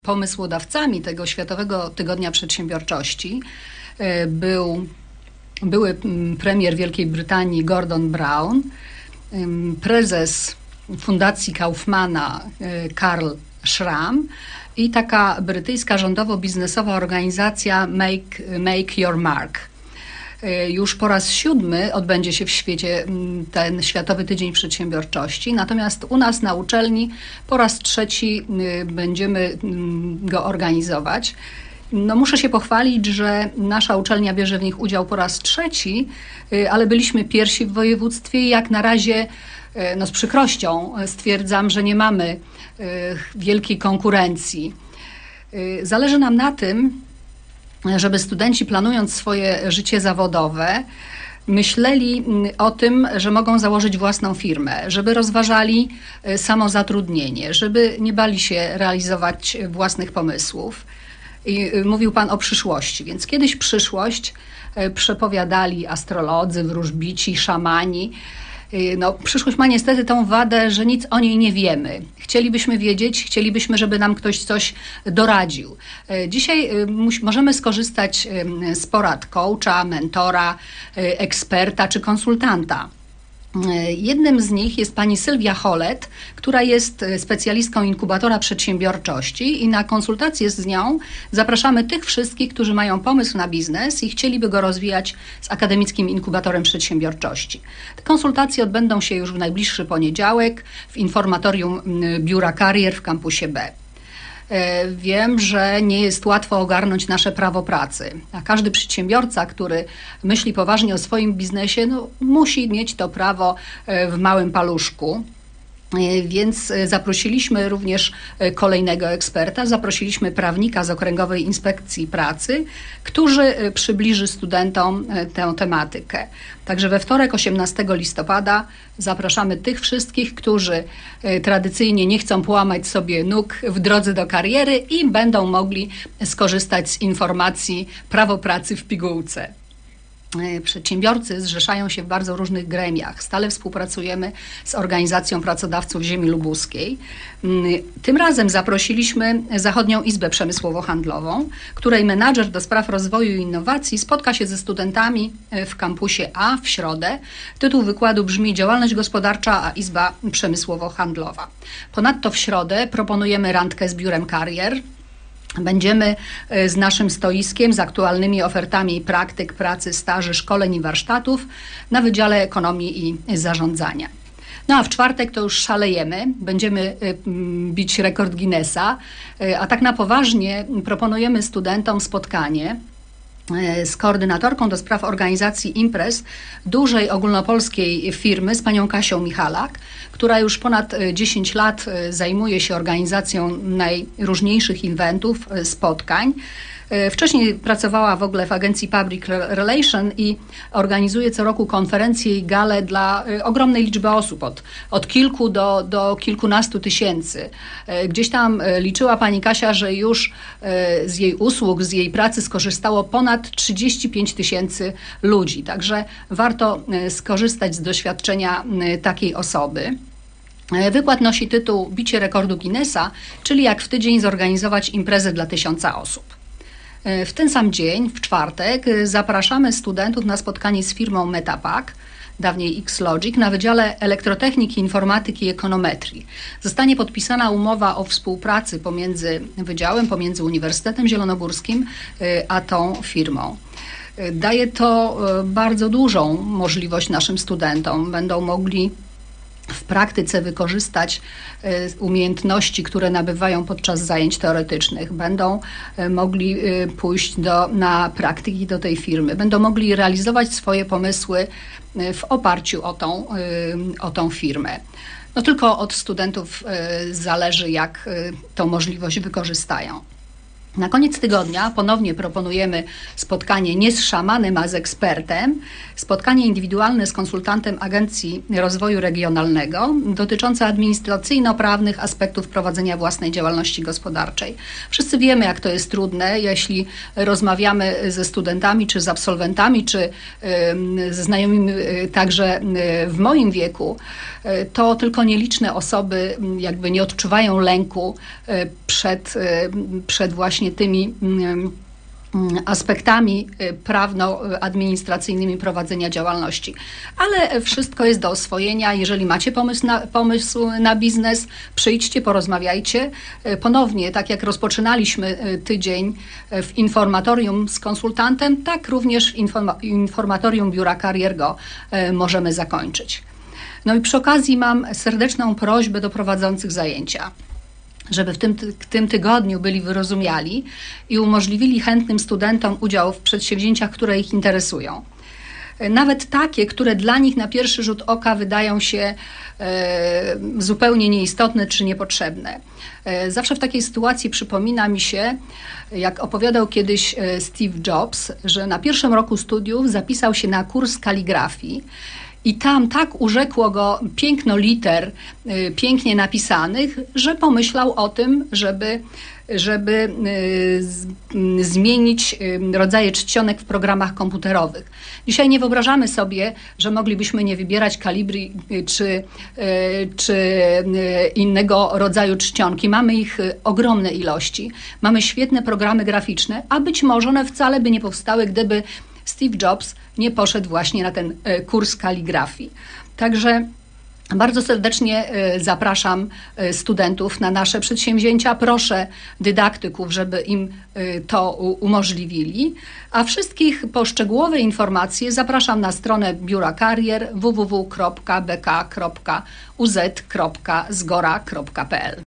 Pomysłodawcami tego Światowego Tygodnia Przedsiębiorczości były premier Wielkiej Brytanii Gordon Brown, prezes Fundacji Kaufmana Karl Schramm i taka brytyjska rządowo-biznesowa organizacja Make Your Mark. Już po raz 7 odbędzie się w świecie ten Światowy Tydzień Przedsiębiorczości, natomiast u nas na uczelni po raz 3 będziemy go organizować. No, muszę się pochwalić, że nasza uczelnia bierze w nich udział po raz 3, ale byliśmy pierwsi w województwie i jak na razie z przykrością stwierdzam, że nie mamy wielkiej konkurencji. Zależy nam na tym, żeby studenci, planując swoje życie zawodowe, myśleli o tym, że mogą założyć własną firmę, żeby rozważali samozatrudnienie, żeby nie bali się realizować własnych pomysłów. I mówił Pan o przyszłości, więc kiedyś przyszłość przepowiadali astrolodzy, wróżbici, szamani. No, przyszłość ma niestety tą wadę, że nic o niej nie wiemy. Chcielibyśmy wiedzieć, chcielibyśmy, żeby nam ktoś coś doradził. Dzisiaj możemy skorzystać z porad coacha, mentora, eksperta czy konsultanta. Jednym z nich jest pani Sylwia Hollet, która jest specjalistką inkubatora przedsiębiorczości i na konsultację z nią zapraszamy tych wszystkich, którzy mają pomysł na biznes i chcieliby go rozwijać z Akademickim Inkubatorem Przedsiębiorczości. Te konsultacje odbędą się już w najbliższy poniedziałek w informatorium Biura Karier w kampusie B. Wiem, że nie jest łatwo ogarnąć nasze prawo pracy, a każdy przedsiębiorca, który myśli poważnie o swoim biznesie, musi mieć to prawo w małym paluszku. Więc zaprosiliśmy również kolejnego eksperta, zaprosiliśmy prawnika z Okręgowej Inspekcji Pracy, który przybliży studentom tę tematykę. Także we wtorek, 18 listopada zapraszamy tych wszystkich, którzy tradycyjnie nie chcą połamać sobie nóg w drodze do kariery i będą mogli skorzystać z informacji prawo pracy w pigułce. Przedsiębiorcy zrzeszają się w bardzo różnych gremiach. Stale współpracujemy z Organizacją Pracodawców Ziemi Lubuskiej. Tym razem zaprosiliśmy Zachodnią Izbę Przemysłowo-Handlową, której menadżer do spraw rozwoju i innowacji spotka się ze studentami w kampusie A w środę. Tytuł wykładu brzmi Działalność gospodarcza, a Izba Przemysłowo-Handlowa. Ponadto w środę proponujemy randkę z Biurem Karier. Będziemy z naszym stoiskiem, z aktualnymi ofertami praktyk, pracy, staży, szkoleń i warsztatów na Wydziale Ekonomii i Zarządzania. No a w czwartek to już szalejemy, będziemy bić rekord Guinnessa, a tak na poważnie proponujemy studentom spotkanie z koordynatorką do spraw organizacji imprez dużej ogólnopolskiej firmy, z panią Kasią Michalak, która już ponad 10 lat zajmuje się organizacją najróżniejszych eventów, spotkań. Wcześniej pracowała w ogóle w agencji Public Relation i organizuje co roku konferencje i gale dla ogromnej liczby osób, od kilku do kilkunastu tysięcy. Gdzieś tam liczyła pani Kasia, że już z jej usług, z jej pracy skorzystało ponad 35 000 ludzi. Także warto skorzystać z doświadczenia takiej osoby. Wykład nosi tytuł Bicie rekordu Guinnessa, czyli jak w tydzień zorganizować imprezę dla 1000 osób. W ten sam dzień, w czwartek, zapraszamy studentów na spotkanie z firmą Metapack, dawniej X-Logic, na Wydziale Elektrotechniki, Informatyki i Ekonometrii. Zostanie podpisana umowa o współpracy pomiędzy wydziałem, pomiędzy Uniwersytetem Zielonogórskim a tą firmą. Daje to bardzo dużą możliwość naszym studentom. Będą mogli w praktyce wykorzystać umiejętności, które nabywają podczas zajęć teoretycznych. Będą mogli pójść na praktyki do tej firmy. Będą mogli realizować swoje pomysły w oparciu o tą firmę. No tylko od studentów zależy, jak tą możliwość wykorzystają. Na koniec tygodnia ponownie proponujemy spotkanie nie z szamanem, a z ekspertem. Spotkanie indywidualne z konsultantem Agencji Rozwoju Regionalnego dotyczące administracyjno-prawnych aspektów prowadzenia własnej działalności gospodarczej. Wszyscy wiemy, jak to jest trudne, jeśli rozmawiamy ze studentami, czy z absolwentami, czy ze znajomymi także w moim wieku, to tylko nieliczne osoby jakby nie odczuwają lęku przed właśnie tymi aspektami prawno-administracyjnymi prowadzenia działalności. Ale wszystko jest do oswojenia. Jeżeli macie pomysł na biznes, przyjdźcie, porozmawiajcie. Ponownie, tak jak rozpoczynaliśmy tydzień w informatorium z konsultantem, tak również w informatorium Biura Karier go możemy zakończyć. No i przy okazji mam serdeczną prośbę do prowadzących zajęcia, żeby w tym tygodniu byli wyrozumiali i umożliwili chętnym studentom udział w przedsięwzięciach, które ich interesują. Nawet takie, które dla nich na pierwszy rzut oka wydają się zupełnie nieistotne czy niepotrzebne. Zawsze w takiej sytuacji przypomina mi się, jak opowiadał kiedyś Steve Jobs, że na pierwszym roku studiów zapisał się na kurs kaligrafii. I tam tak urzekło go piękno liter, pięknie napisanych, że pomyślał o tym, żeby zmienić rodzaje czcionek w programach komputerowych. Dzisiaj nie wyobrażamy sobie, że moglibyśmy nie wybierać Calibri czy innego rodzaju czcionki. Mamy ich ogromne ilości. Mamy świetne programy graficzne, a być może one wcale by nie powstały, gdyby Steve Jobs nie poszedł właśnie na ten kurs kaligrafii. Także bardzo serdecznie zapraszam studentów na nasze przedsięwzięcia. Proszę dydaktyków, żeby im to umożliwili. A wszystkich po szczegółowe informacje zapraszam na stronę Biura Karier www.bk.uz.zgora.pl.